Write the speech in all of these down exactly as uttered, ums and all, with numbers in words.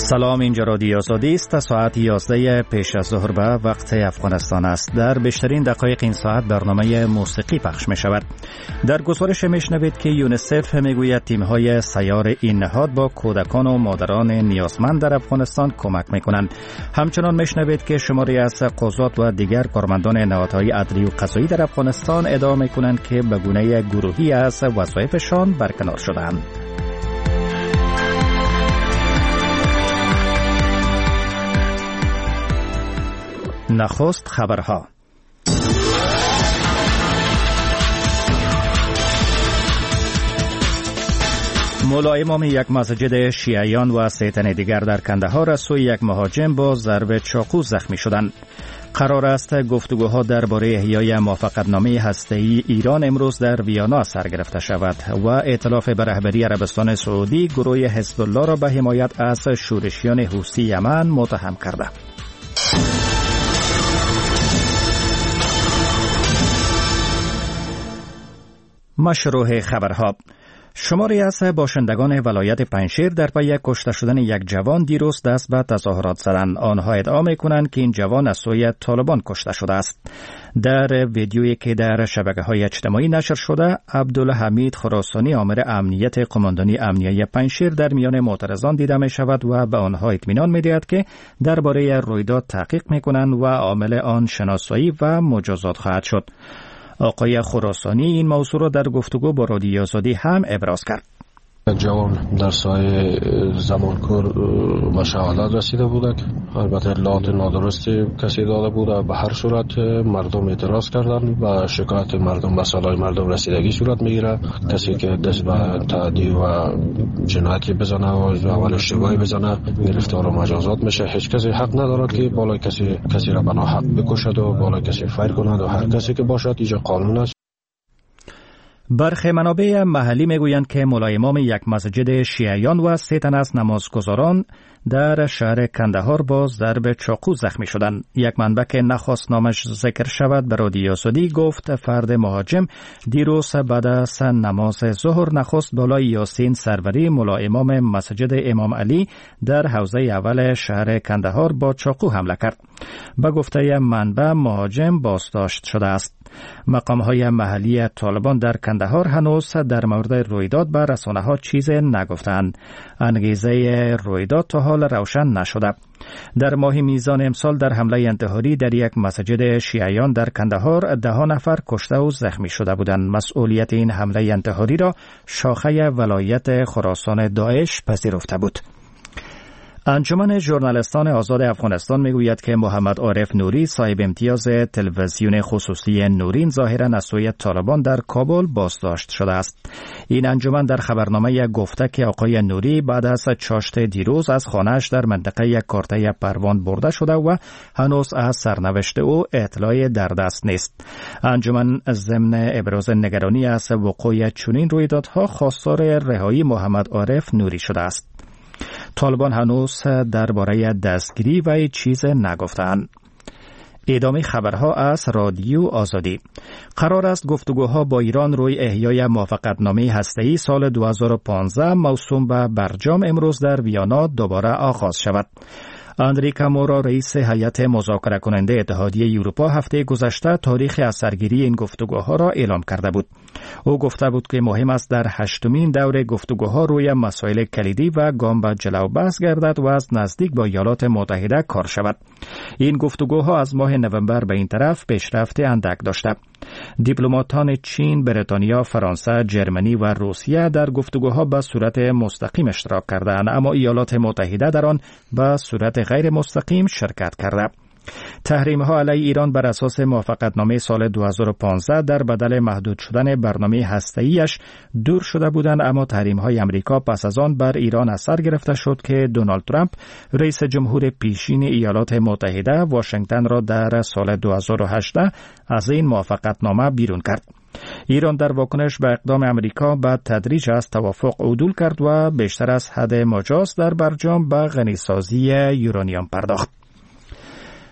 سلام، اینجا رادیو آزادی است. ساعت یازده پیش از ظهر به وقت افغانستان است. در بیشترین دقایق این ساعت برنامه موسیقی پخش می شود. در گزارش می شنوید که یونیسف می گوید تیم های سیار این نهاد با کودکان و مادران نیازمند در افغانستان کمک می کنند. همچنان می شنوید که شماری از قضات و دیگر کارمندان نهادهای عدلی و قضایی در افغانستان ادعا می کنند که به گونه گروهی از وظایفشان برکنار شدند. نخست خبرها. مولای امام یک مسجد شیعیان و سه تن دیگر در کندهار از سوی یک مهاجم با ضرب چاقو زخمی شدند. قرار است گفتگوها درباره احیای موافقتنامه هسته‌ای ایران امروز در ویانا سر گرفته شود و ائتلاف به رهبری عربستان سعودی گروه حزب الله را به حمایت از شورشیان حوثی یمن متهم کرده. مشروع خبرها. شماری از باشندگان ولایت پنجشیر در پی کشته شدن یک جوان دیروز دست به تظاهرات زدند. آنها ادعا می‌کنند که این جوان از سوی طالبان کشته شده است. در ویدیویی که در شبکه‌های اجتماعی نشر شده، عبدالحمید خراسانی آمر امنیت قماندانی امنیه پنجشیر در میان معترضان دیده می‌شود و به آنها اطمینان می‌دهد که درباره رویداد تحقیق می‌کنند و عامل آن شناسایی و مجازات خواهد شد. آقای خراسانی این موضوع را در گفتگو با رادیو آزادی هم ابراز کرد. جوان در سایه زمانکور به شهادت رسیده بود. البته اطلاعات نادرستی کسی داده بود. به هر صورت مردم اعتراض کردند و شکایت مردم به سالای مردم رسیدگی صورت میگیره. کسی که دست به تعدی و جنایتی بزنه و اول اشتباهی بزنه گرفتار و مجازات میشه. هیچ کسی حق ندارد که بالای کسی کسی را بنا حق بکشد و بالای کسی فیر کند و هر کسی که باشد اینجا قانون است. برخی منابع محلی میگویند که مولای امام یک مسجد شیعیان و سه تن از نمازگزاران در شهر کندهار با ضرب چاقو زخمی شدند. یک منبع که نخواست نامش ذکر شود به رادیو آزادی گفت فرد مهاجم دیروز بعد از نماز ظهر نخست بالای یاسین سروری مولای امام مسجد امام علی در حوزه اول شهر کندهار با چاقو حمله کرد. به گفته منبع مهاجم بازداشت شده است. مقام‌های محلی طالبان در کندهار هنوز در مورد رویداد به رسانه‌ها چیز نگفتند. انگیزه رویداد تا حال روشن نشده. در ماه میزان امسال در حمله انتحاری در یک مسجد شیعیان در کندهار ده نفر کشته و زخمی شده بودند. مسئولیت این حمله انتحاری را شاخه ولایت خراسان داعش پذیرفته بود. انجمن ژورنالیستان آزاد افغانستان میگوید که محمد عارف نوری صاحب امتیاز تلویزیون خصوصی نورین ظاهرا از سوی طالبان در کابل بازداشت شده است. این انجمن در خبرنامه گفته که آقای نوری بعد از چاشت دیروز از خانه‌اش در منطقه کارته پروان برده شده و هنوز از سرنوشت او اطلاعی در دست نیست. انجمن ضمن ابراز نگرانی از وقوع چنین رویدادها خواستار رهایی محمد عارف نوری شده است. طالبان هنوز درباره دستگیری و چیز نگفتند. ادامه خبرها از رادیو آزادی. قرار است گفتگوها با ایران روی احیای موافقتنامه هسته‌ای سال دو هزار و پانزده موسوم به برجام امروز در ویانا دوباره آغاز شود. اندری کامورا رئیس هیئت مذاکره کننده اتحادیه اروپا هفته گذشته تاریخ اثرگیری این گفتگوها را اعلام کرده بود. او گفته بود که مهم است در هشتمین دور گفتگوها روی مسائل کلیدی و گام به جلو بحث گردد و از نزدیک با ایالات متحده کار شود. این گفتگوها از ماه نوامبر به این طرف پیشرفت اندک داشته. دیپلماتان چین، بریتانیا، فرانسه، جرمنی و روسیه در گفتگوها به صورت مستقیم اشتراک کردند، اما ایالات متحده در آن به صورت غیر مستقیم شرکت کرده. تحریم‌ها علیه ایران بر اساس موافقتنامه سال دو هزار و پانزده در بدل محدود شدن برنامه هسته‌ایش دور شده بودند، اما تحریم‌های امریکا پس از آن بر ایران اثر گرفته شد که دونالد ترامپ رئیس جمهور پیشین ایالات متحده واشنگتن را در سال دو هزار و هجده از این موافقتنامه بیرون کرد. ایران در واکنش به اقدام امریکا به تدریج از توافق عدول کرد و بیشتر از حد مجاز در برجام به غنیسازی یورانیم پرداخت.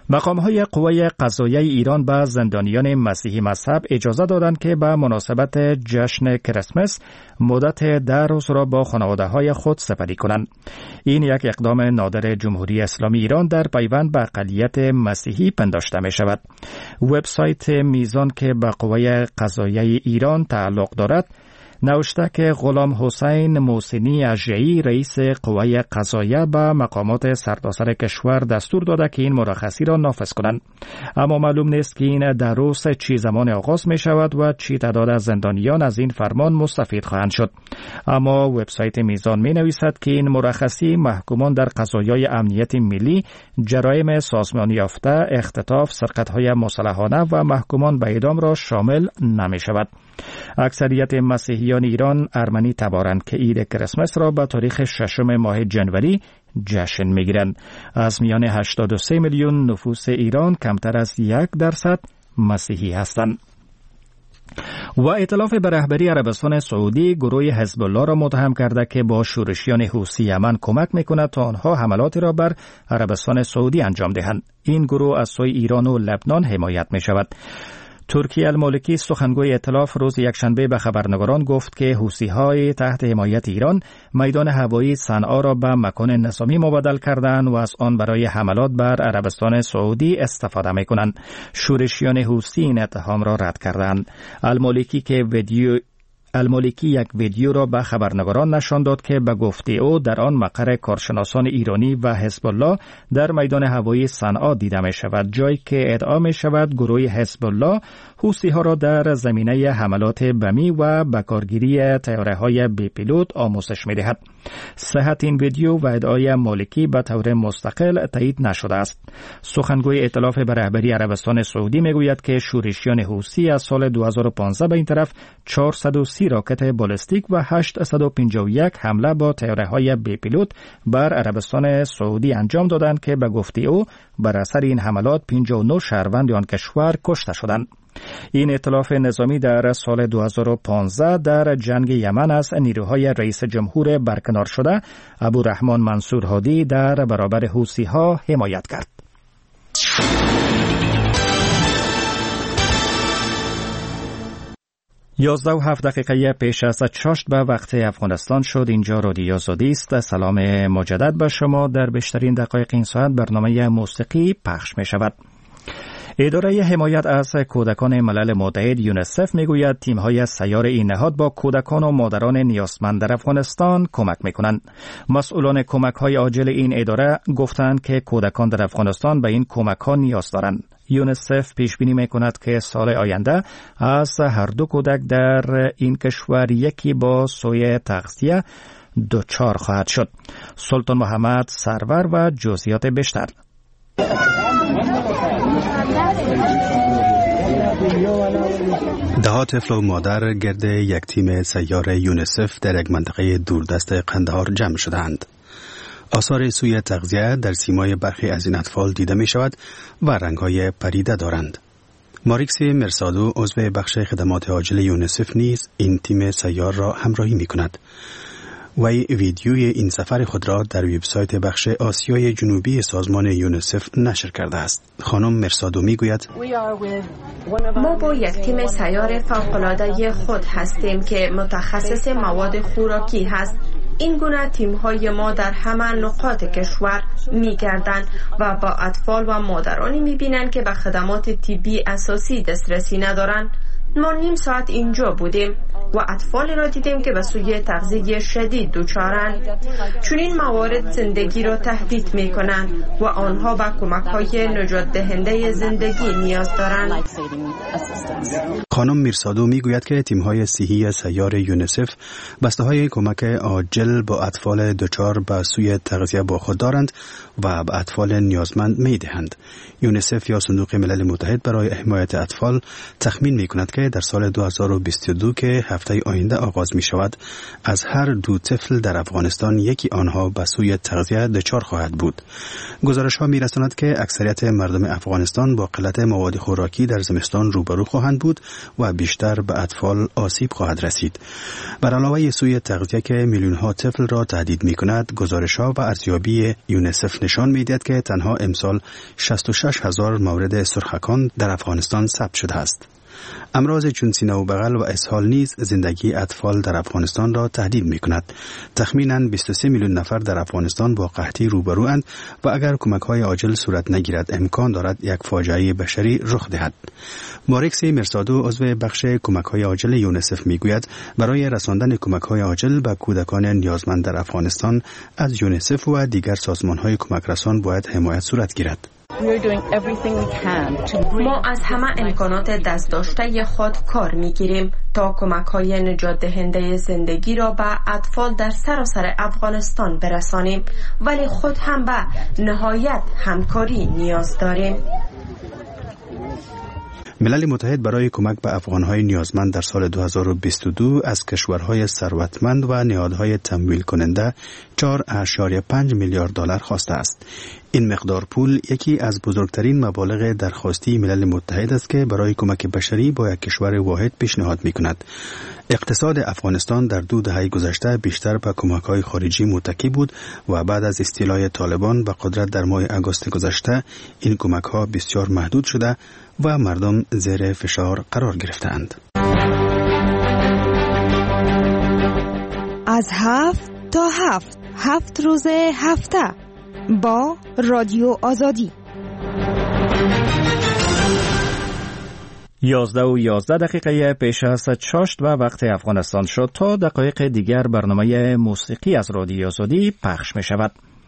مقام‌های قوای قضاییه ایران به زندانیان مسیحی مذهب اجازه دادند که به مناسبت جشن کریسمس مدت ده روز را با خانواده‌های خود سپری کنند. این یک اقدام نادر جمهوری اسلامی ایران در پیوند به اقلیت مسیحی پنداشته می شود. وبسایت میزان که به قوای قضاییه ایران تعلق دارد نوشته که غلام حسین محسنی اژه‌ای رئیس قوای قضاییه به مقامات سرتاسر کشور دستور داده که این مرخصی را نافذ کنند. اما معلوم نیست که این در روز چی زمان آغاز می شود و چی تعداد از زندانیان از این فرمان مستفید خواهند شد. اما وبسایت میزان می نویسد که این مرخصی محکومان در قضایای امنیت ملی، جرایم سازمانی یافته، اختطاف، سرقت‌های مسلحانه و محکومان به اعدام را شامل نمی شود. اکثریت مسیحیان ایران ارمنی تبارند که عید کریسمس را به تاریخ ششم ماه جنوری جشن میگیرند. از میان هشتاد و سه میلیون نفوس ایران کمتر از یک درصد مسیحی هستند. و ائتلاف به رهبری عربستان سعودی گروه حزب الله را متهم کرده که با شورشیان حوثی یمن کمک میکند تا آنها حملاتی را بر عربستان سعودی انجام دهند. این گروه از سوی ایران و لبنان حمایت می شود. ترکی المالکی سخنگوی ائتلاف روز یکشنبه به خبرنگاران گفت که حوثی‌های تحت حمایت ایران میدان هوایی صنعا را به مکان نظامی مبادل کردند و از آن برای حملات بر عربستان سعودی استفاده می‌کنند. شورشیان حوثی این اتهام را رد کردند. المالکی که ویدیو المالکی یک ویدیو را به خبرنگاران نشان داد که به گفته او در آن مقر کارشناسان ایرانی و حزب الله در میدان هوایی صنعا دیده می شود، جایی که ادعا می شود گروه حزب الله حوثی ها را در زمینه حملات بمی و بکارگیری طیاره های بی پیلوت آموزش می دهد. صحت این ویدیو و ادعای مالکی به طور مستقل تایید نشده است. سخنگوی ائتلاف به رهبری عربستان سعودی می گوید که شورشیان حوثی از سال دو هزار و پانزده به این طرف چهارصد و سی راکت بالستیک و هشتصد و پنجاه و یک حمله با طیاره‌های بی پیلوت بر عربستان سعودی انجام دادند که به گفته او بر اثر این حملات پنجاه و نه شهروند آن کشور کشته شدند. این ائتلاف نظامی در سال دو هزار و پانزده در جنگ یمن از نیروهای رئیس جمهور برکنار شده ابوالرحمن منصور هادی در برابر حوثی‌ها حمایت کرد. یازده و هفت دقیقه پیش از چاشت به وقت افغانستان شد. اینجا رادیو آزادی است. سلام مجدد به شما. در بیشترین دقایق این ساعت برنامه موسیقی پخش می شود. اداره حمایت از کودکان ملل متحد یونیسف میگوید تیم‌های سیار این نهاد با کودکان و مادران نیازمند در افغانستان کمک میکنند. مسئولان کمک‌های عاجل این اداره گفتند که کودکان در افغانستان به این کمک‌ها نیاز دارند. یونیسف پیش بینی میکند که سال آینده از هر دو کودک در این کشور یکی با سوء تغذیه دچار خواهد شد. سلطان محمد سرور و جزئیات بیشتر. ده طفل و مادر گرد یک تیم سیار یونیسف در یک منطقه دوردست قندهار جمع شدند. آثار سوء تغذیه در سیمای برخی از این اطفال دیده می شود و رنگ‌های پریده دارند. ماریکسی مرسادو عضو بخش خدمات عاجل یونیسف نیز این تیم سیار را همراهی می کند. وی ویدیوی این سفر خود را در وبسایت بخش آسیای جنوبی سازمان یونیسف نشر کرده است. خانم مرسادو می گوید ما با یک تیم سیار فوق‌العاده خود هستیم که متخصص مواد خوراکی هست. این گونه تیم‌های ما در همه نقاط کشور می‌گردند و با اطفال و مادرانی می‌بینند که به خدمات طبی اساسی دسترسی ندارند. ما نیم ساعت اینجا بودیم و اطفالی را دیدیم که به سوء تغذیه شدید دچارند. چون این موارد زندگی را تهدید می‌کنند و آنها به کمک‌های نجات دهنده زندگی نیاز دارند. خانم میرسادو میگوید که تیم‌های صحی سیار یونیسف بسته‌های کمک عاجل با اطفال دچار به سوء تغذیه با خود دارند و به اطفال نیازمند می‌دهند. یونیسف یا صندوق ملل متحد برای حمایت اطفال تخمین می‌کند که در سال دو هزار و بیست و دو که هفته آینده آغاز می شود، از هر دو طفل در افغانستان یکی آنها به سوی تغذیه دچار خواهد بود. گزارش ها می رساند که اکثریت مردم افغانستان با قلت مواد خوراکی در زمستان روبرو خواهند بود و بیشتر به اطفال آسیب خواهد رسید. بر علاوه سوی تغذیه که میلیون ها طفل را تهدید می کند، گزارش ها و ارزیابی یونیسف نشان می دهد که تنها امسال شصت و شش هزار مورد سرخکان در افغانستان ثبت شده است. امراض چون سینه و بغل و اسهال نیز زندگی اطفال در افغانستان را تهدید می کند. تخمیناً بیست و سه میلیون نفر در افغانستان با قحطی روبروند و اگر کمک های عاجل صورت نگیرد امکان دارد یک فاجعه بشری رخ دهد. مارکس مرسادو عضو بخش کمک های عاجل یونیسف می گوید برای رساندن کمک های عاجل به کودکان نیازمند در افغانستان از یونیسف و دیگر سازمان های کمک رسان باید حمایت صورت گیرد. ما از همه امکانات دست داشته خود کار میگیریم تا کمک های نجات دهنده زندگی را به اطفال در سراسر افغانستان برسانیم، ولی خود هم به نهایت همکاری نیاز داریم. ملل متحد برای کمک به افغانهای نیازمند در سال دو هزار و بیست و دو از کشورهای ثروتمند و نهادهای تمویل کننده چهار اشاریه پنج میلیارد دلار خواسته است. این مقدار پول یکی از بزرگترین مبالغ درخواستی ملل متحد است که برای کمک بشری با یک کشور واحد پیشنهاد می کند. اقتصاد افغانستان در دو دهه گذشته بیشتر به کمک‌های خارجی متکی بود و بعد از استیلای طالبان به قدرت در ماه آگوست گذشته این کمک‌ها بسیار محدود شده و مردم زیر فشار قرار گرفتند. از هفت تا هفت هفت روز هفته با رادیو آزادی. یازده و یازده دقیقه پیش از چاشت و وقت افغانستان شد. تا دقایق دیگر برنامه موسیقی از رادیو آزادی پخش می شود.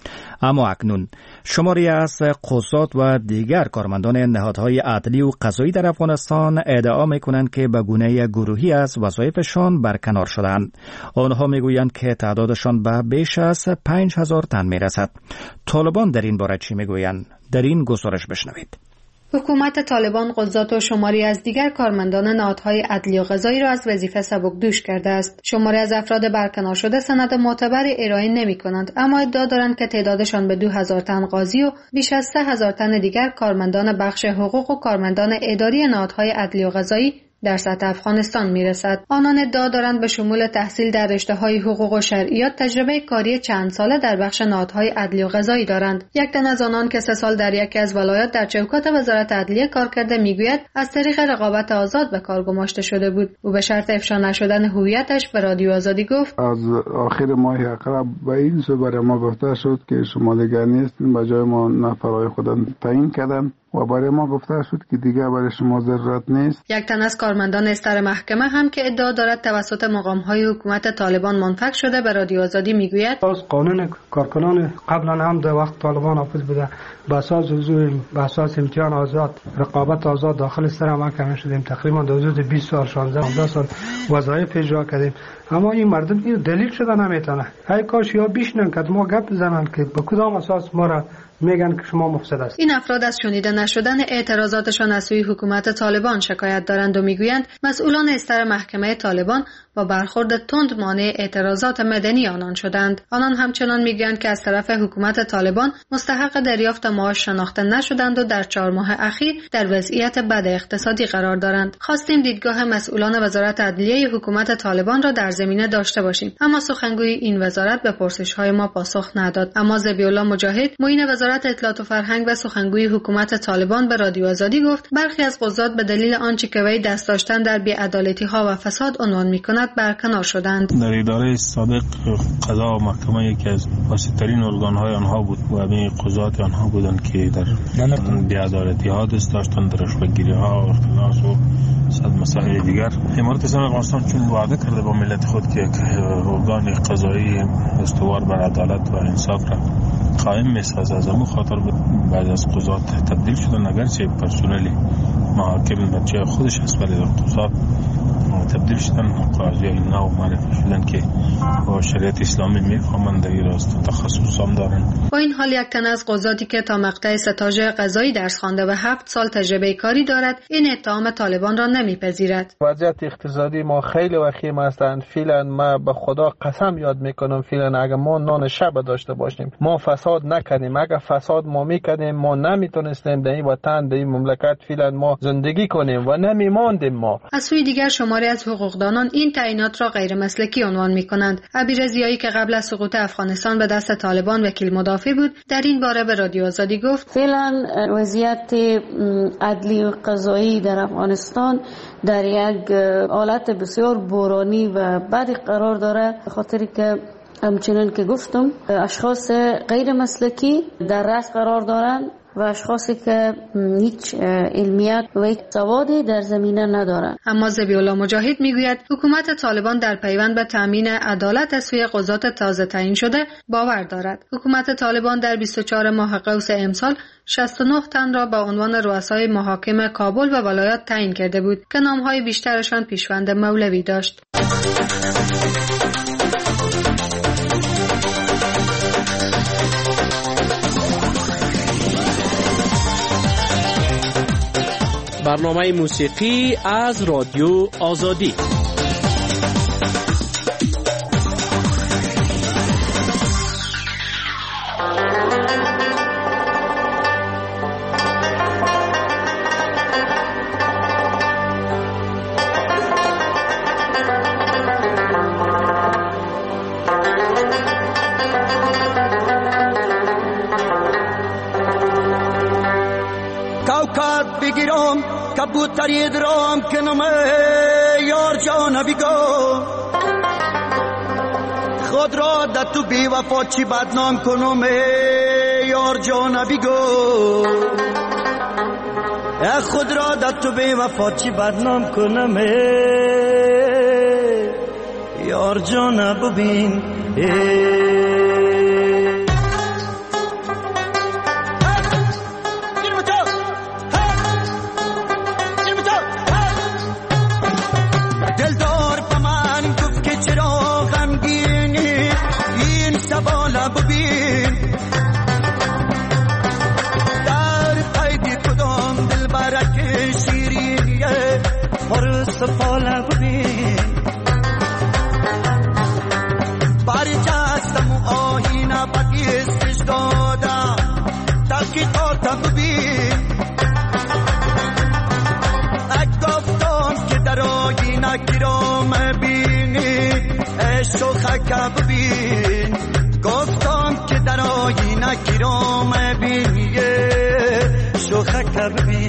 اما اکنون شماری از قضات و دیگر کارمندان نهادهای عدلی و قضایی در افغانستان ادعا می‌کنند که به گونه گروهی از وظایفشان برکنار شدند. آنها می‌گویند که تعدادشان به بیش از پنج هزار تن می‌رسد. طالبان در این باره چی می‌گویند؟ در این گزارش بشنوید. حکومت طالبان قضات و شماری از دیگر کارمندان نهادهای عدلی و قضایی را از وظیفه سبکدوش کرده است. شماری از افراد برکنار شده سند معتبری ارائه نمی کنند، اما ادعا دارند که تعدادشان به دو هزار تن قاضی و بیش از سه هزار تن دیگر کارمندان بخش حقوق و کارمندان اداری نهادهای عدلی و قضایی در سطح افغانستان میرسد. آنان ادعا دارند به شمول تحصیل در رشته‌های حقوق و شرعیات تجربه کاری چند ساله در بخش نهادهای عدلی و قضایی دارند. یک تن از آنان که سه سال در یکی از ولایات در چوکات وزارت عدلیه کار کرده میگوید از طریق رقابت آزاد به کار گماشته شده بود. او به شرط افشا نشدن هویتش به رادیو آزادی گفت: از آخر ماه اقرب به این سو برای ما گفته شد که شما دیگر نیستین، به جای ما نفرای خودم تعیین کردن و برای ما گفته شد که دیگه برای شما ضرورت نیست. یک تن از کارمندان استر محکمه هم که ادعا دارد توسط مقام‌های حکومت طالبان منفک شده به رادیو آزادی میگوید: از قانون کارکنان قبلا هم در وقت طالبان حافظ بوده، به اساس حضور به اساس امتحان آزاد، رقابت آزاد داخل استر محکمه شدیم. تقریبا در حدود بیست سال شانزده سال وظایف اجرا کردیم، اما این مردم این دلیل شده نمیتونه. ای کاش یا بیشنن که ما گپ بزنن که به کدام اساس ما را میگن که شما مفسد است. این افراد از شنیده نشدن اعتراضاتشان از سوی حکومت طالبان شکایت دارند و میگویند مسئولان استر محکمه طالبان با برخورد تند مانع اعتراضات مدنی آنان شدند. آنان همچنان میگویند که از طرف حکومت طالبان مستحق دریافت معاش شناخته نشدند و در چهار ماه اخیر در وضعیت بد اقتصادی قرار دارند. خواستیم دیدگاه مسئولان وزارت عدلیه حکومت طالبان را در زمینه داشته باشیم، اما سخنگوی این وزارت به پرسش‌های ما پاسخ نداد. اما ذبیح‌الله مجاهد معین وزارت اطلاعات و فرهنگ و سخنگوی حکومت طالبان به رادیو آزادی گفت برخی از قضات به دلیل آنچه که وی دست داشتن در بی‌عدالتی‌ها و فساد عنوان می‌کند برکنار شدند. در اداره سابق قضا و محکمه یکی از واسطه‌ترین ارگان‌های آنها بود و همین قضات آنها بودند که در بی‌عدالتی‌ها دست داشتند، در رشوه‌گیری‌ها، اختلاس و صد مسائل دیگر. امارت اسلامی افغانستان چون وعده کرده با ملت خود که ارگان قضایی استوار بر عدالت و انصاف را قائم میسازه. از همون خاطر بعد از قضات تبدیل شدن، اگرچه پرسنل محاکم بچه خودش هست ولی قضات تبدیل شدن، قاضی نو معرفی شدن که با شریعت اسلامی میفهمند، در این راست تخصص هم دارن. با این حال یک تن از قضاتی که تا مقطع ستاژ قضایی درس خوانده و هفت سال تجربه کاری دارد این اتهام طالبان را نمیپذیرد. وضعیت اقتصادی ما خیلی وخیم هستند. فعلا ما به خدا قسم یاد میکنم، فعلا اگر ما نان شب داشته باشیم، ما فساد نکنیم، اگر فساد ما میکنیم ما نمیتونستیم در این وطن، در این مملکت فعلا ما زندگی کنیم و نمیماندیم. ما از سوی دیگر شماری از حقوقدانان این تعیینات را غیر مسلکی عنوان میکنند. عبیر ضیایی که قبل از سقوط افغانستان به دست طالبان وکیل مدافع بود، در این باره به رادیو آزادی گفت: فعلا وضعیت عدلی و قضایی در افغانستان در یک حالت بسیار بحرانی و بدی قرار داره، به خاطری که همچنین که گفتم اشخاص غیر مسلکی در رأس قرار دارند و اشخاصی که هیچ علمیت و هیچ سوادی در زمینه ندارند. اما ذبیح‌الله مجاهد میگوید حکومت طالبان در پیوند به تامین عدالت از سوی قضات تازه تعیین شده باور دارد. حکومت طالبان در بیست و چهار ماه قوس امسال شصت و نه تن را به عنوان رؤسای محاکم کابل و ولایات تعیین کرده بود که نامهای بیشترشان پیشوند مولوی داشت. برنامه موسیقی از رادیو آزادی. کوکب بگیرم کبوتری درام کنم یار جان بگو، خود را در تو بی وفا چی بدنام کنم یار جان بگو، خود را در تو بی وفا چی بدنام کنم یار جان ببین. سفاله ببین باری جستم و آهینه بگیستش دادم تحقیقات ببین، اک گفتم که در آهینه گیرام بینی شوخک ببین، گفتم که در آهینه گیرام بینی شوخک ببین.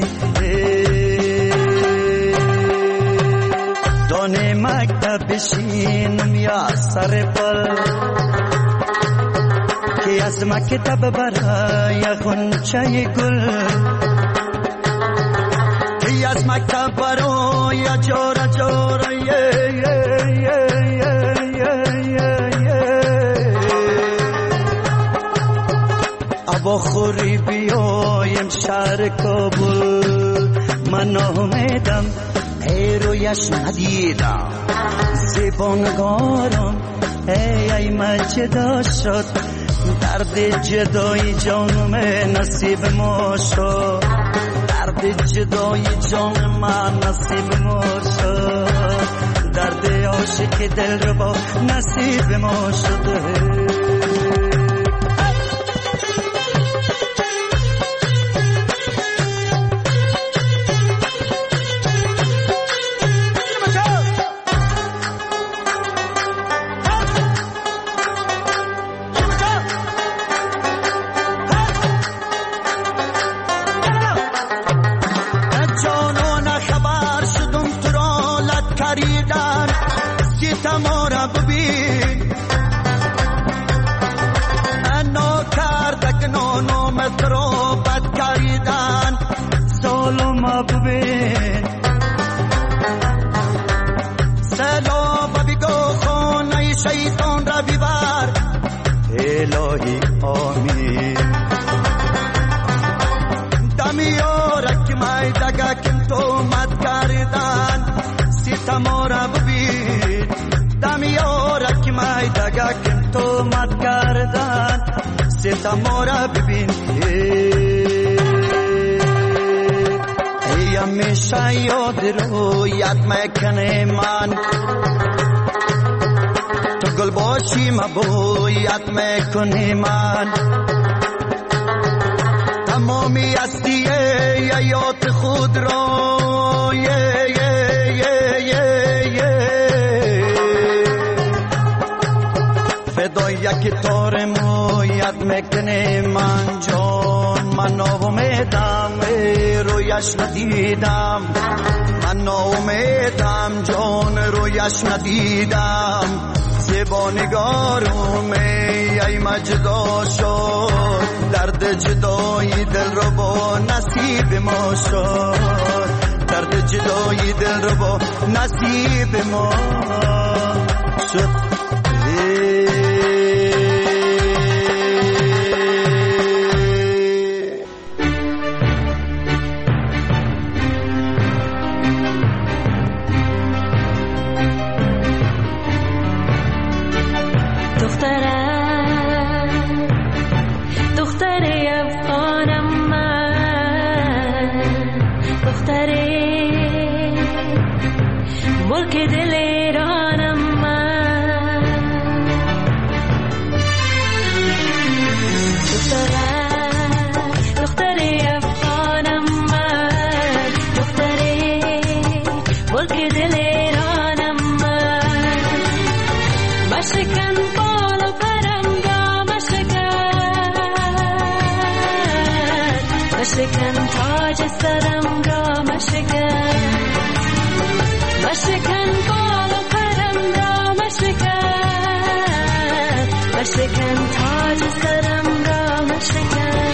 دانه مکتب بشینم یا سر پل که از مکتب برای غنچه گل، که از مکتب برای جاره جاره ابا خوری بیایم شهر کابل، من آمدم ای رویش ندیدم زبانگارم ای ای من جدا شد، درد جدای جانم نصیب ما شد، درد جدای جان من نصیب ما شد، درد عاشق دل رو با نصیب ما شده. ستما را ببین دم یارک مای دگک تو مد کردن ستما را ببین ای همیشه یاد رو یاد میکنه من تو گل باشی مبو یاد میکنی من تمامی هستی یاد خود را یه یه یه یه یه فدای یک تار مو یاد میکنه من جان من ناامیدم رویش ندیدم من ناامیدم جان رویش ندیدم زیبا نگارم ای مجدا شد درد جدایی دل رو با نصیب ما شد درد جدایی دل رو با نصیب ما شد مشکن تاج سرم را مشکن مشکن بال و پرم را مشکن مشکن تاج سرم را مشکن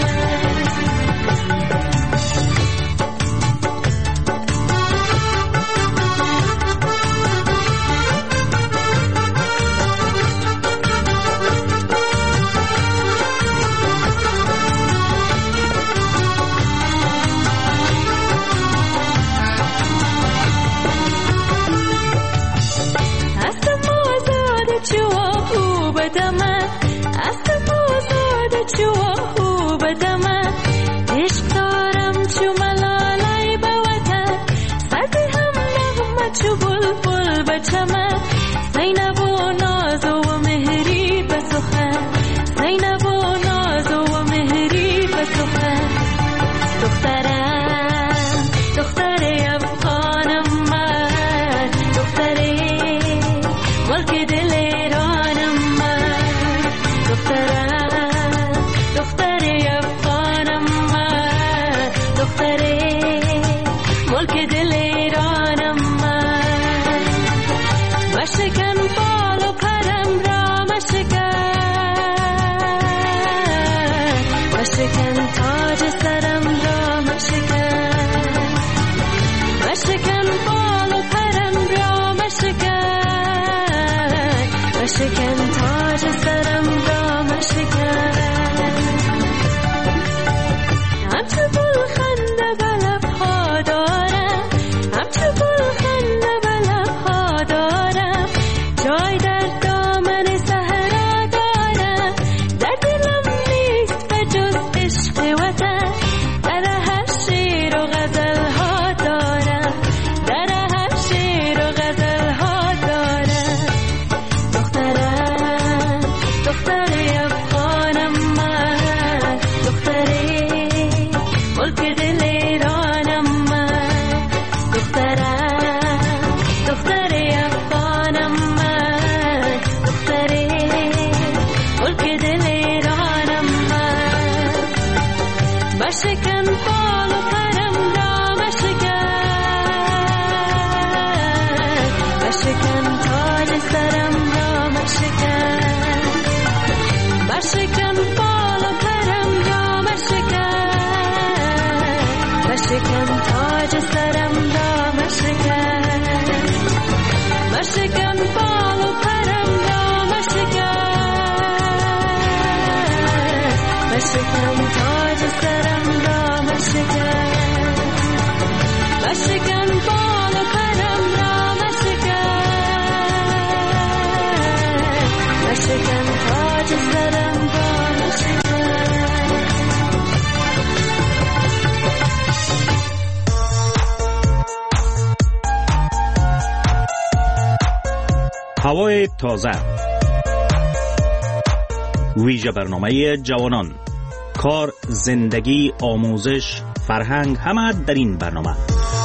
هوای تازه، ویژه برنامه جوانان، کار، زندگی، آموزش، فرهنگ، همه در این برنامه.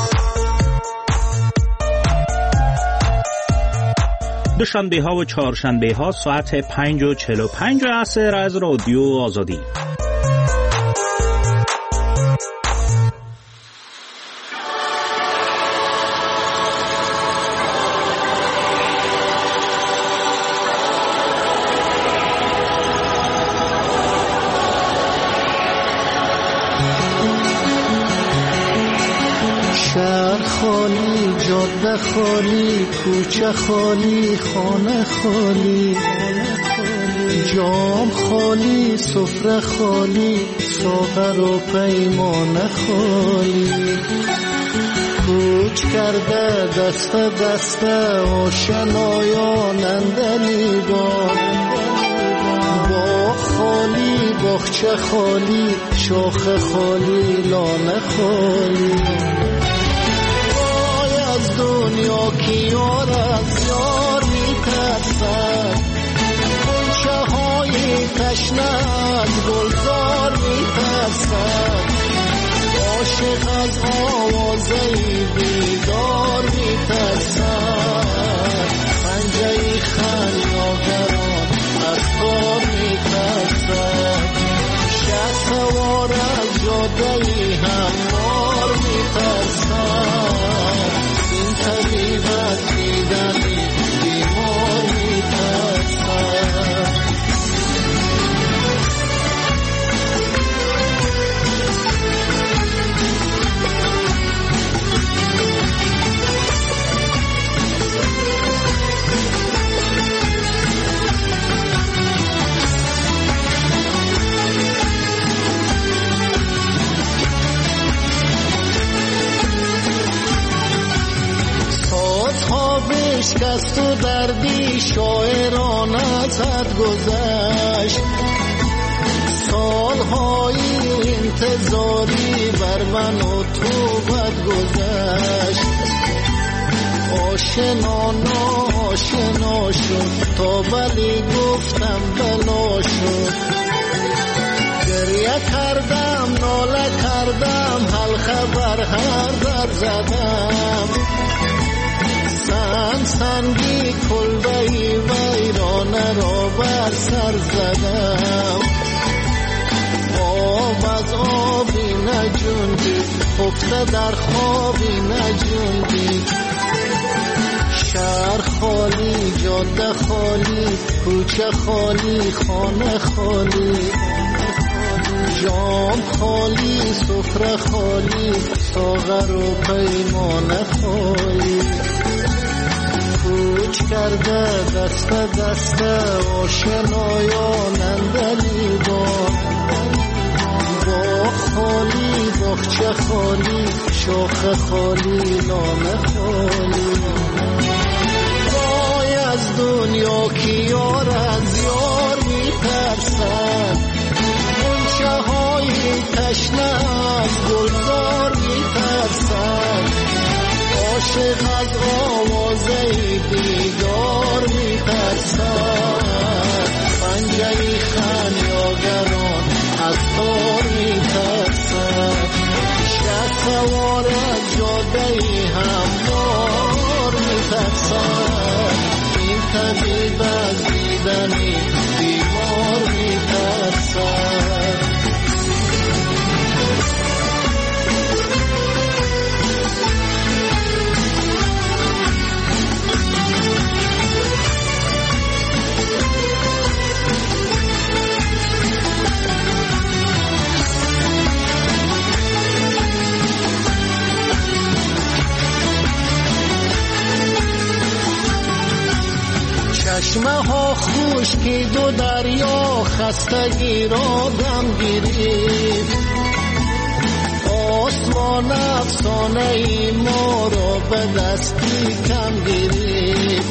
دوشنبه ها و چهارشنبه ها ساعت پنج و چهل و پنج عصر از رادیو آزادی. شهر خالی، جاده خالی، کوچه خالی، خانه خالی، جام خالی، سفره خالی، ساغر و پیمانه خالی. کوچ کرده دست دست آشنایان اندلیبان، باغ خالی، باغچه خالی، شاخ خالی، لانه خالی. دنیا کی یار از یار می ترسد، گلچه های تشنه از گلزار می ترسد، عاشق از آوازه بیدار می ترسد، پنجه خلیاگران از کار می ترسد، شه سوار از جاده هموار می ترسد، طبیب از دیدنی بیمار می ترسد. بشکست و دردی شاعران از حد گذشت، سالهای انتظاری بر من و تو بد گذشت، آشنا ناآشنا شد تا بلی گفتم بلا شد، گریه کردم ناله کردم حل خبر هر در زدم، سن سنگی کلبهی ویرانه را بر سر زدم، آب از آبی نجوندی خفته در خوابی نجوندی، شهر خالی، جاده خالی، کوچه خالی، خانه خالی، جام خالی، سفره خالی، ساغر و پیمانه خالی. کوچ کرده دست دست آشنایان اندلیبان، باغ خالی، باغچه خالی، شاخ خالی، لانه خالی. وای از دنیا کی یار از یار می ترسد، گلچه های تشنه از گلزار می ترسد، عاشق از آوازه بیدار می ترسد، پنجه خلیاگران از تار می ترسد، شه سوار از جاده هموار می ترسد، این طبیب از دیدنی بیمار می ترسد. چشمه ها خشکی دو دریا خستگی را دم گیرید، آسمان افسانه ای ما را به دستی کم گیرید،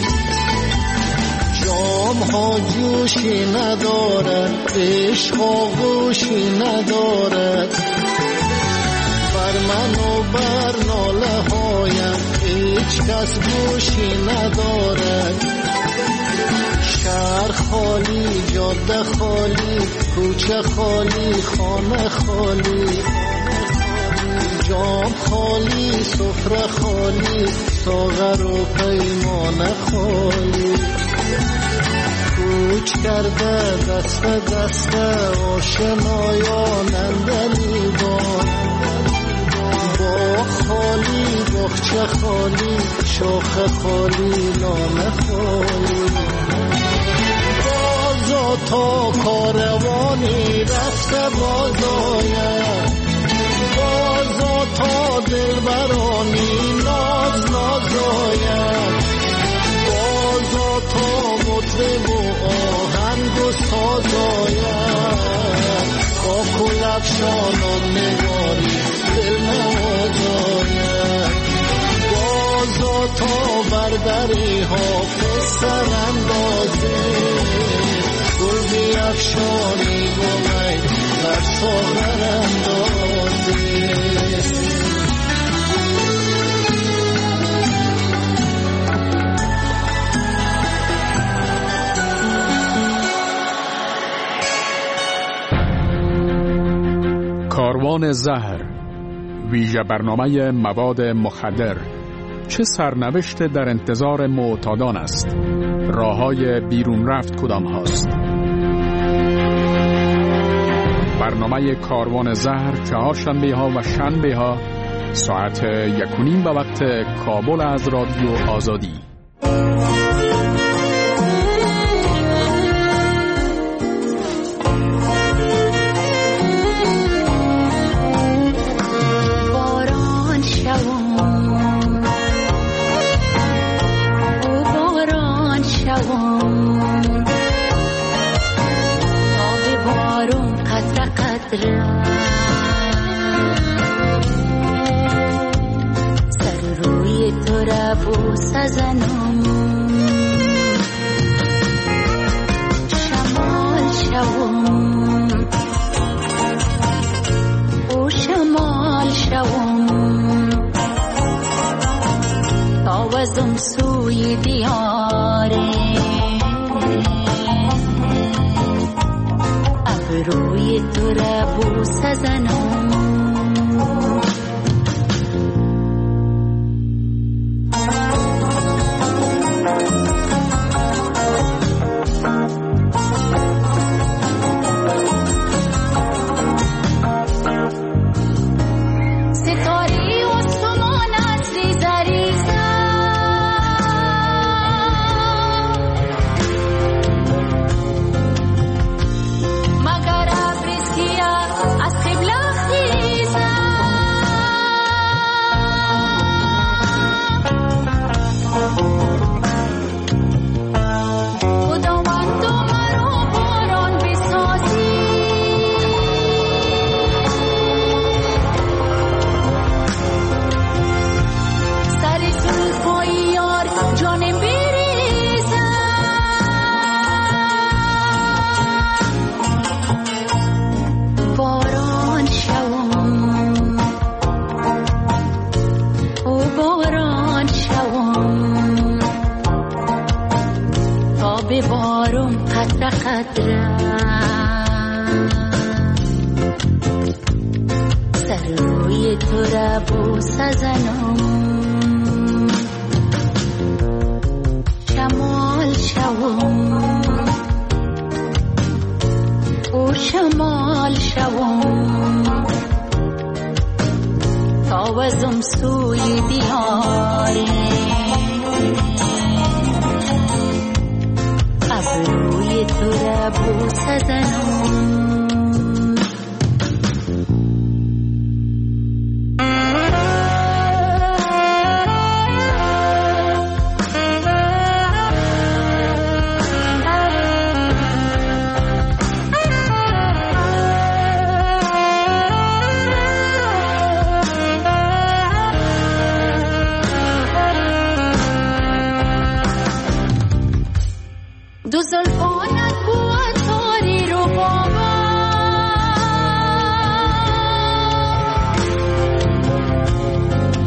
جام ها جوشی ندارد، عشق آغوشی ندارد، بر من و بر ناله هایم هیچ کس گوشی ندارد، شهر خالی، جاده خالی، کوچه خالی، خانه خالی، جام خالی، سفره خالی، ساغر و پیمانه خالی. کوچ کرده دست دست آشنایان اندلیبان، باغ خالی، باغچه خالی، شاخه خالی، نامه خالی. بازا تا کاروانی رفته بازاید، بازا تا دلبرانی ناز نازاید، بازا تا مطرب و آهنگ و سازاید، خاک و لبشانان نگاری دل نوازاید. بازا تا بردری حافظ سر اندازه، گل بیفشانی گمید بر ساغر اندازه. کاروان زهر، ویژه برنامه مواد مخدر. چه سرنوشت در انتظار معتادان است؟ راههای بیرون رفت کدام هاست؟ برنامه کاروان زهر چهارشنبه ها و شنبه ها ساعت یک و نیم به وقت کابل از رادیو آزادی. سر روی تو را بوسه زنم، شمال شوم او شمال شوم، تاوزم سوی دیاره، روی تو را بوسه زنم.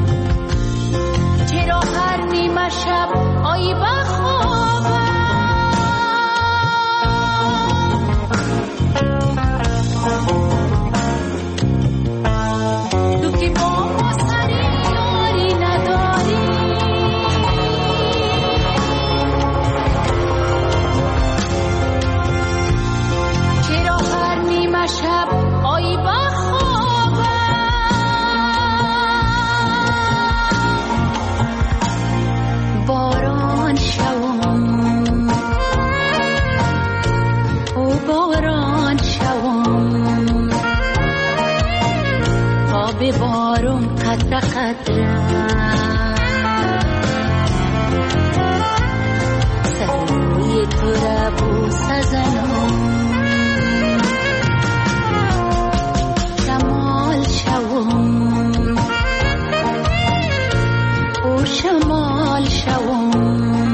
شب آی بخوابم پامال شوم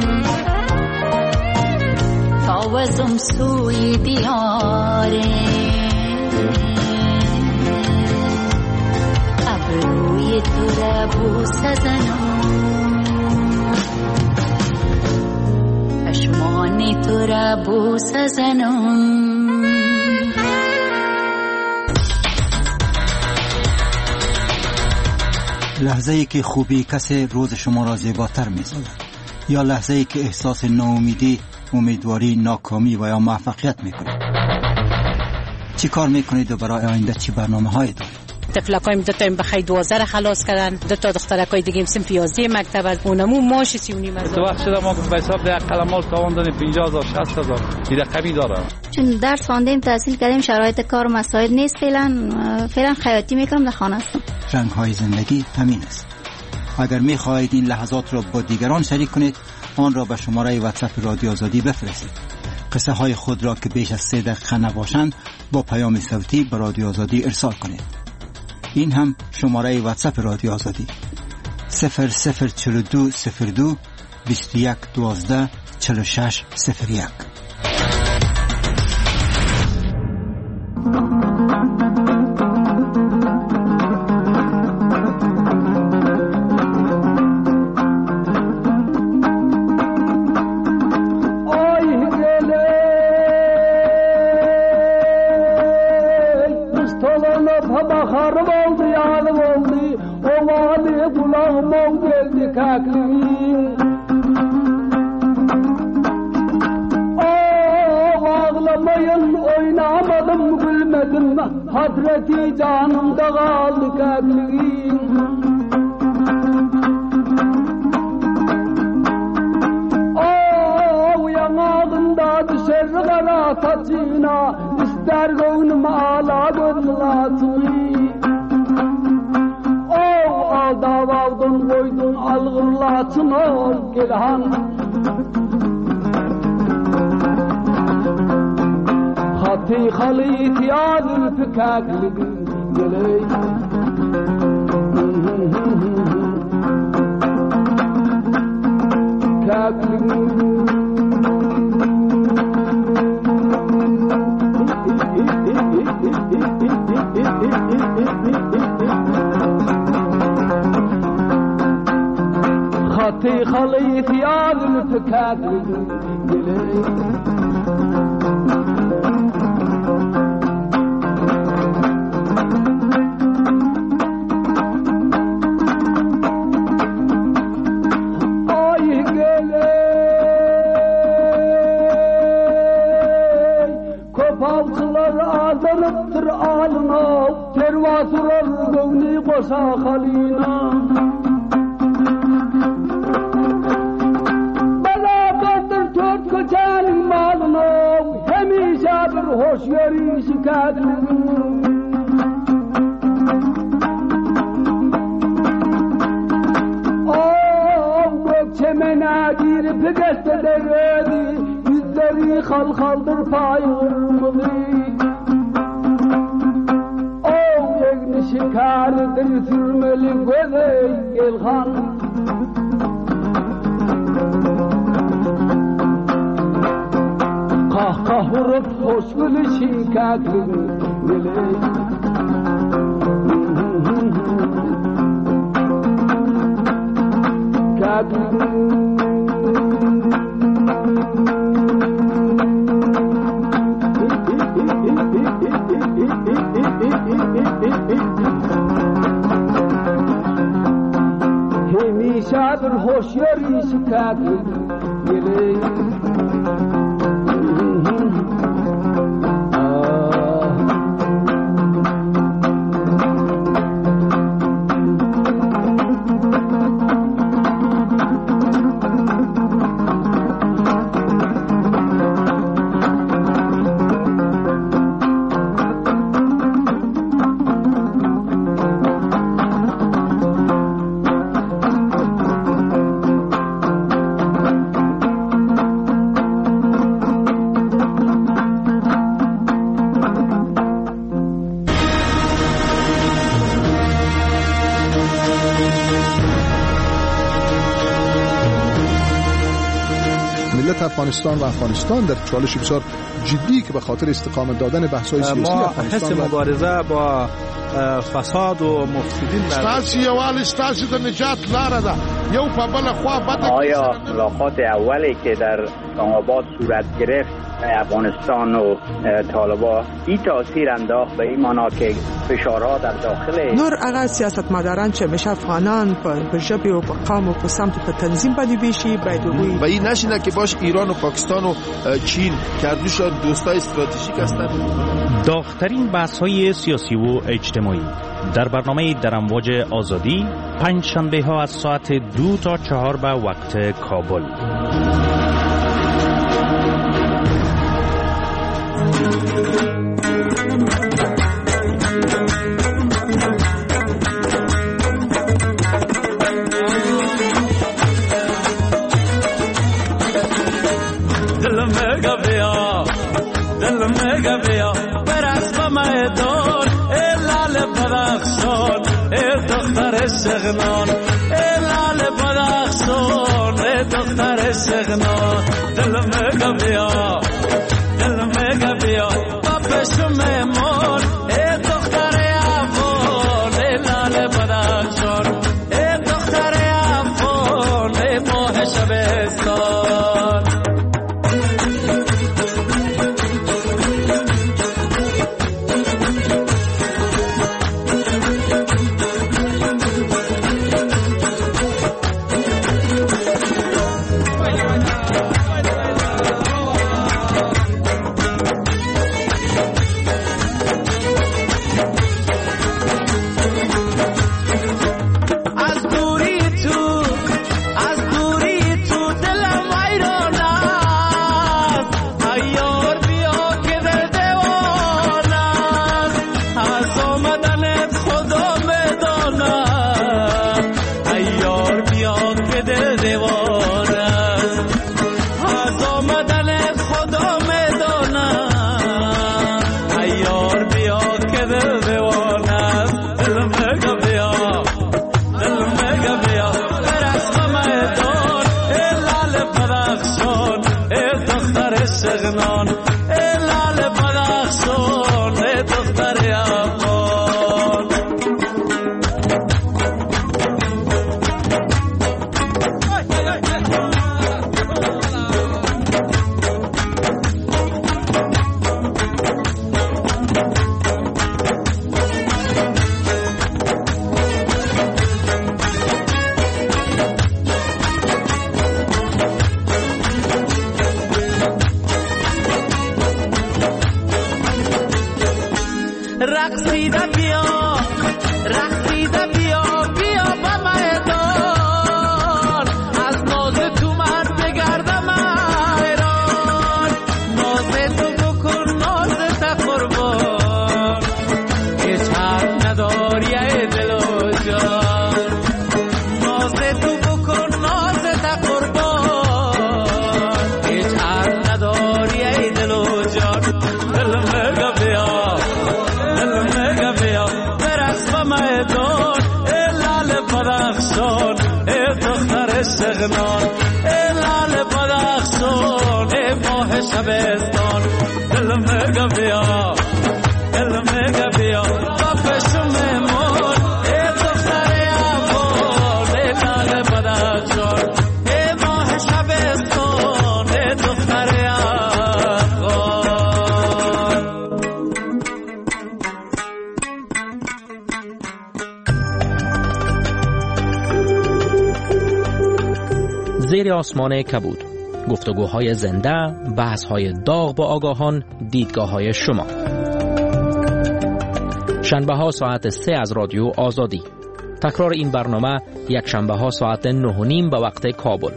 تا وزم سوی دیاره ابروی تو را بوسه زنم پشمان تو را بوسه زنم لحظه ای که خوبی کسی روز شما را زیباتر می سازد یا لحظه ای که احساس ناامیدی، امیدواری، ناکامی و یا موفقیت می کنید. چی کار می کنید و برای آینده چی برنامه هایی دارید؟ تفلکایم دو تا بخای دوازده خلاص کردن، دو تا دخترکای دیگه سن پیازی مکتب اونمو ماش سی و نیم هزار. تو وقت شده ما به حساب ده قلمال تاوان دادیم پنجاه هزار شصت هزار این رقمی داره. چون درس خواندیم تحصیل کردیم شرایط کار مساعد نیست فعلا فعلا خیاطی میکنم در خانه هستم. رنگ های زندگی همین است. اگر می خواهید این لحظات را با دیگران شریک کنید آن را به شماره واتساپ رادیو آزادی بفرستید. قصه های خود را که بیش از سه دقیقه نباشند با پیام صوتی به رادیو آزادی ارسال کنید. این هم شماره واتساپ رادیو آزادی صفر صفر چهل و دو صفر دو بیست و یک دوازده چهل و شش صفر یک. Hasreti canımda kaldı kalbim. Oh yanağında düşer kara saçına ister gönlüm ağla gözlatını. Oh alda vardın koydun algırlatını gelhan. خطي خليت يا ذلفكاك لقلي كاك خطي خليت يا ذلفكاك لقلي Sakalina Bana kaldır tört kocanın malını Hemişe bir hoş görüş kadını Oh gökçemene girip gösterdi Yüzleri kal kaldır payırmızı şikardır sürmeli göze ilhan Kahkah vurup hoş gülüşü kaklı gülü Kaklı Hemişe bir hoş yeri şikayet geliyor ملت افغانستان و افغانستان در چالش بسیار جدی که به خاطر استقامت دادن بحث‌های سیاسی افغانستان ما حس مبارزه با فساد و مفسدین ستاسو یوال ستاسو د نجات لاره ده یو په بل خوا بده. آیا ملاقات اولی که در اسلام آباد صورت گرفت افغانستان و طالبان این تاثیر انداخت به این معنا که فشارها در داخل نور هغه سیاستمداران چې مشه افغانان په ژبه او په قوم او په سمت په تنظیم باندې بشي باید وي و این نشینه که باش ایران و پاکستان و چین که دوشان دوستای استراتژیک هستند. داغ‌ترین بحث‌های سیاسی و اجتماعی در برنامه در امواج آزادی پنج شنبه ها از ساعت دو تا چهار به وقت کابل. دل مگا بیا دل مگا بیا بر اسب میدان لال بدخشان دختر شغنان لال بدخشان دختر شغنان دل مگا بیا دل مگا بیا بابشو میمون دختر افغان لال بدخشان دختر افغان ماه شبستان. شبستان دل مگا بیا دل مگا بیا بابشو میمون دختر افغان لال بدخشان ماه شبستان دختر افغان. زیر آسمان کبود، گفتگوهای زنده، بحث‌های داغ با آگاهان، دیدگاه‌های شما. شنبه‌ها ساعت سه از رادیو آزادی. تکرار این برنامه یک شنبه‌ها ساعت نه و نیم به وقت کابل.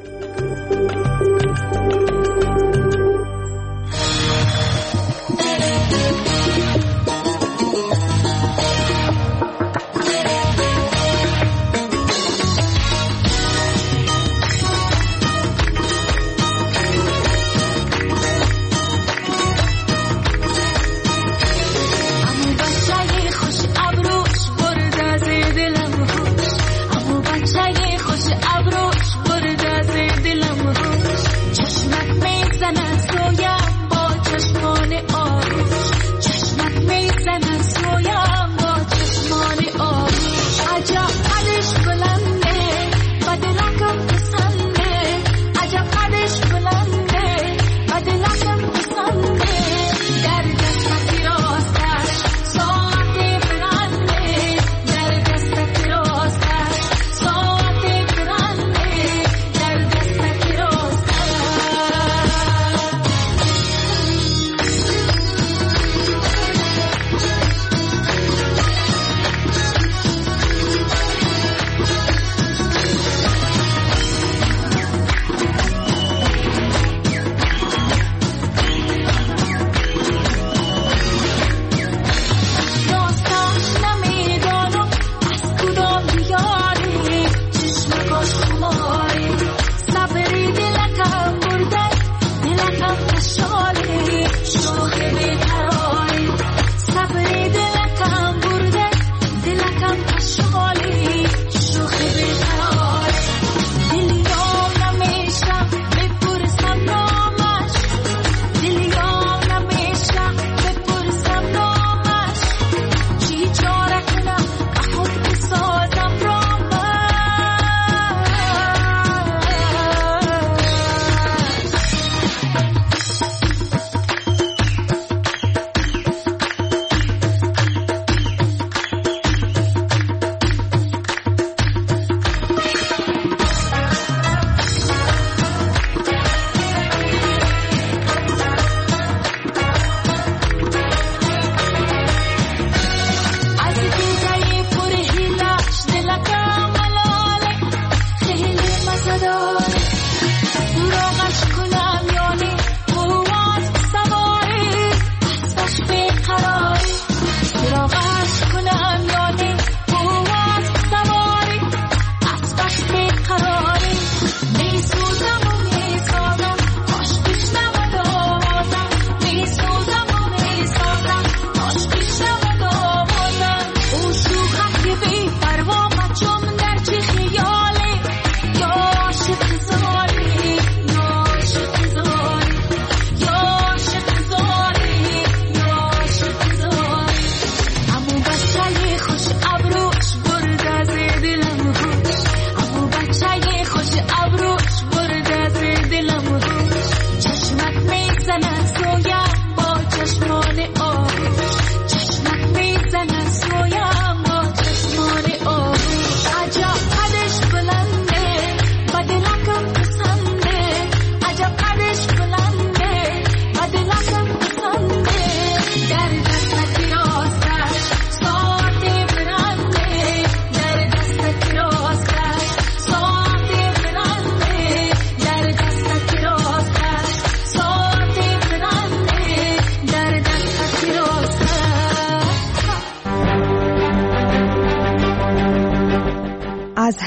خوش ابروش برد از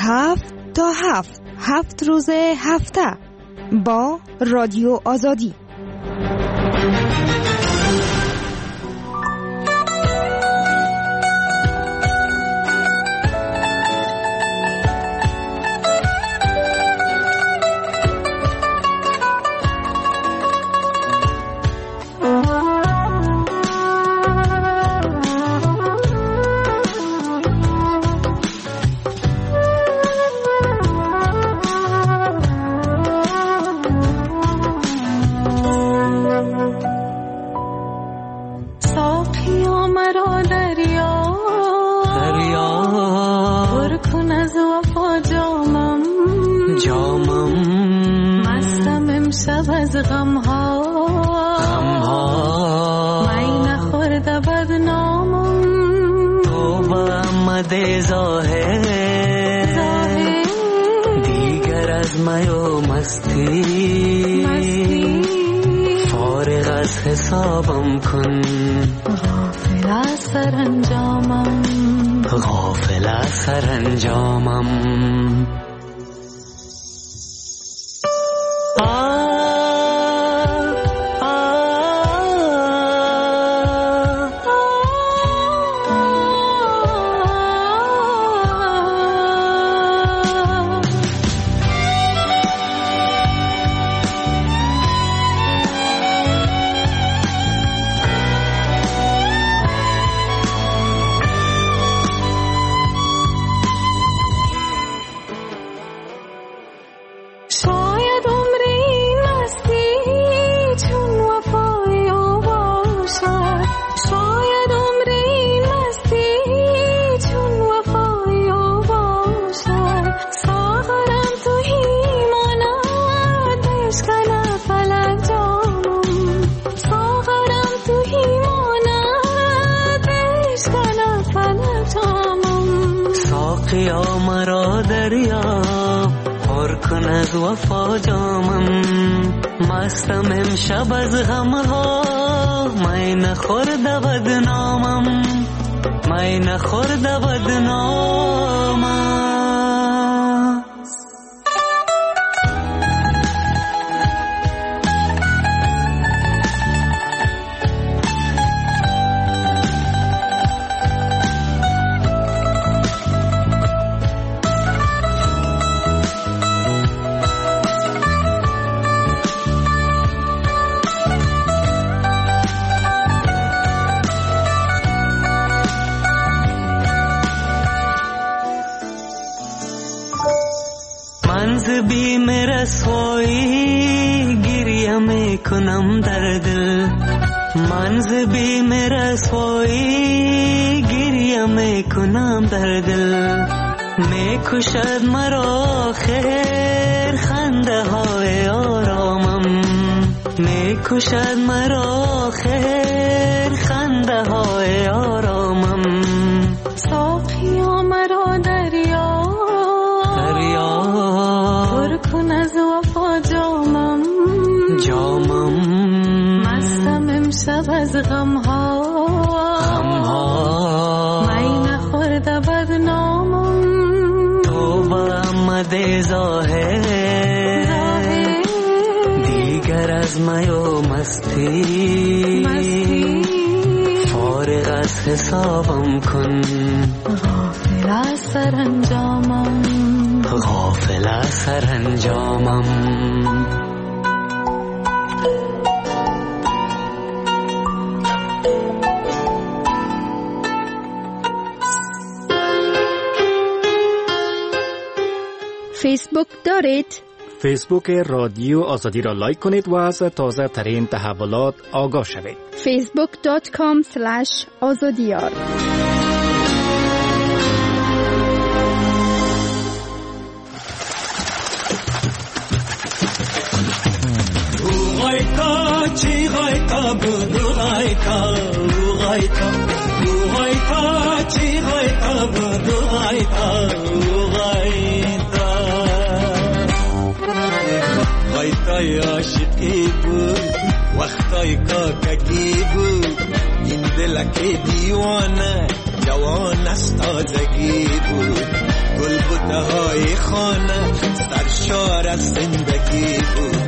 هفت تا هفت هفت روز هفته با رادیو آزادی. حسابم کن غافل از سرانجامم غافل از سرانجامم از وفا جامم مستم امشب از غم ها می نخورد بدنامم می نخورد بدنامم بیم رسوایی گریه میکنم در دل منز بیم رسوایی گریه میکنم در دل میکشد مرا خیر خنده های آرامم میکشد مرا خیر خنده های آرامم ساقیا مرا دریا کن از وفا جامم جامم مستم امشب از غم ها غم ها می نخورد بدنامم توبه آمده ظاهر دیگر از می و مستی مستی فارغ از حسابم کن غافل از سرانجامم غافل از سرانجامم فیسبوک دارید؟ فیسبوک رادیو آزادی را لایک کنید و از تازه ترین تحولات آگاه شوید. فیسبوک دات کام اسلش آزادیار. Uğayka, çiğayka, buğayka, uğayka, uğayka, çiğayka, buğayka, uğayka. Gaytay aşıkı bu, vaxtay kakaki bu, in dilaki divana, jawan astazagi bu. گلبوته های خانه سرشار از زندگی بود.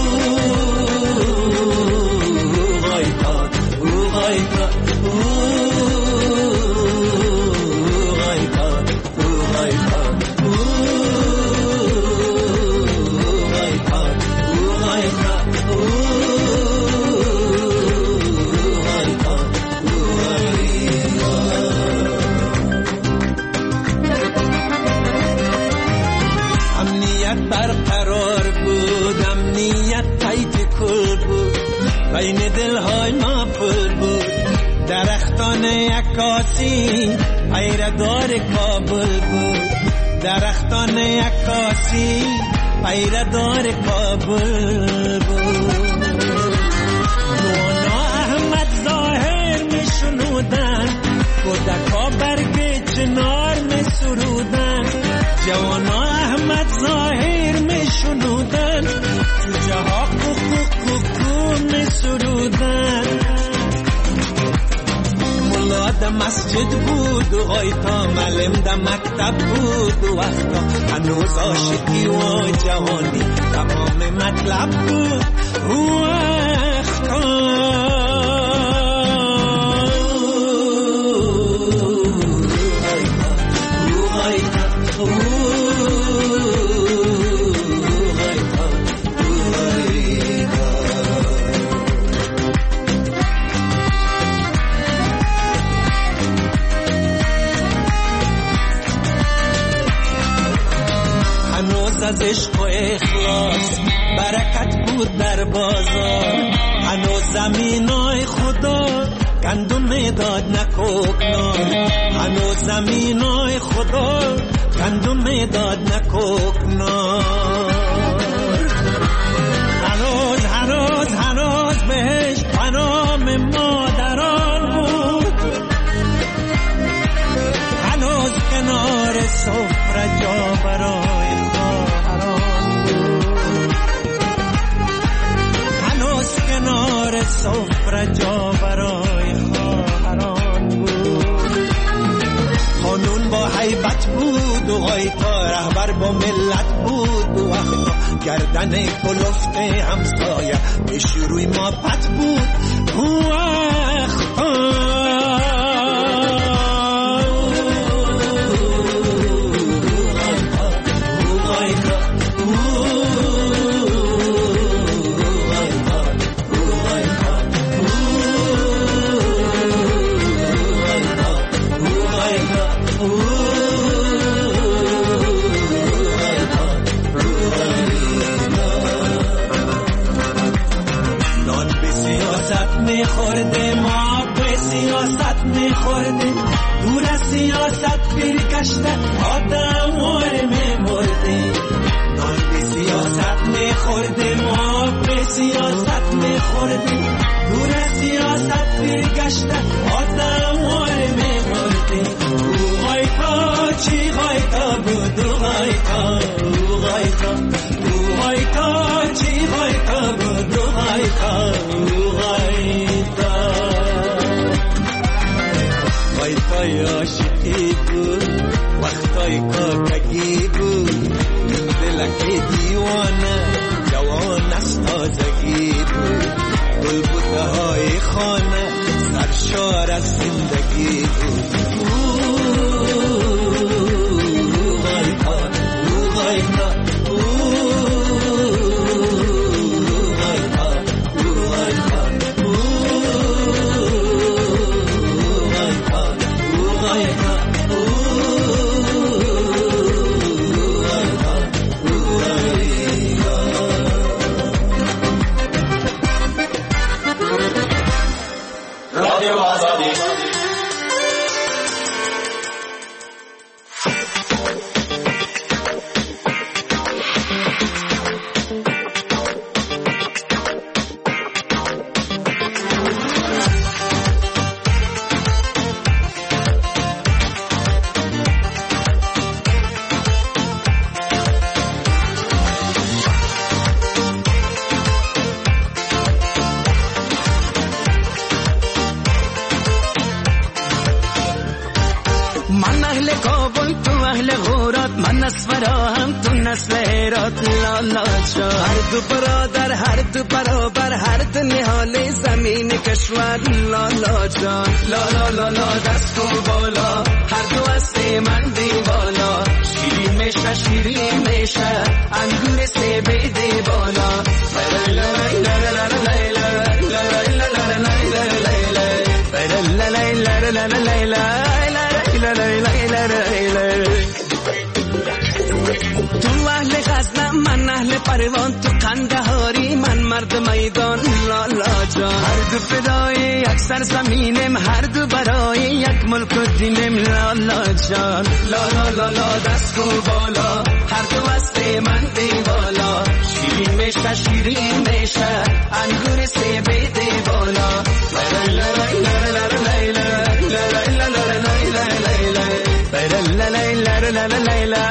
بین دلهای ما پر بود درختان عکاسی پیردار کابل بود. درختان عکاسی پیردار کابل بود. نوانا احمد ظاهر می شنودن کودکا برگ چنار می سرودن. جوانا احمد ظاهر می شنودن جوجه ها کوکو کوکو می سرودن. ملا ده مسجد بود و آیتا معلم ده مکتب بود و وقتا هنوز عاشقی و جوانی تمام مطلب بود و وقتا از عشق و اخلاص برکت بود در بازار. هنوز زمینای خدا گندم داد نکوکنار. هنوز زمینای خدا گندم داد نکوکنار. هنوز هنوز هنوز بهش پنام مادران بود. هنوز کنار سفره جا برای کنار سفره جا برای خواهران بود. خانون با حیبت بود و غیتا رهبر با ملت بود و وقتا گردن کلفته همسایه به شروع ما پت بود و وقتا میخورده ما به سیاست میخورده دور از سیاست برگشته آدم واره میمورده. نان به سیاست میخورده ما به سیاست میخورده دور از سیاست برگشته آدم واره میمورده. او غایتا چی غایتا بود او غایتا او غایتا او غایتا چی غایتا بود او غایتا او غایتا غایتای عاشقی بود وقتای کاکگی بود. دلک دیوانه جوان از تازگی بود. گلبوته های خانه سرشار از زندگی بود. او غایتا او غایتا او نسل هرات لالا جان. هر دو برادر هر دو برابر هر دو نهال زمین کشور لالا جان. لالا لالا دست و بالا هر دو است من دیوالا. شیرین میشه شیرین میشه انگور سیب دیوالا. تو اهل غزنه من اهل پروان تو قندهاری من مرد میدان لالا جان. هر دو فدای یک سرزمینم هر دو برای یک ملک و دینم لالا جان. لالا لالا دست و بالا هر دو است من دیوالا. شیرین میشه شیرین میشه انگور سیب دیوالا. لا لا لا لا لا لا لا لا لا لا لا لا لا لا لا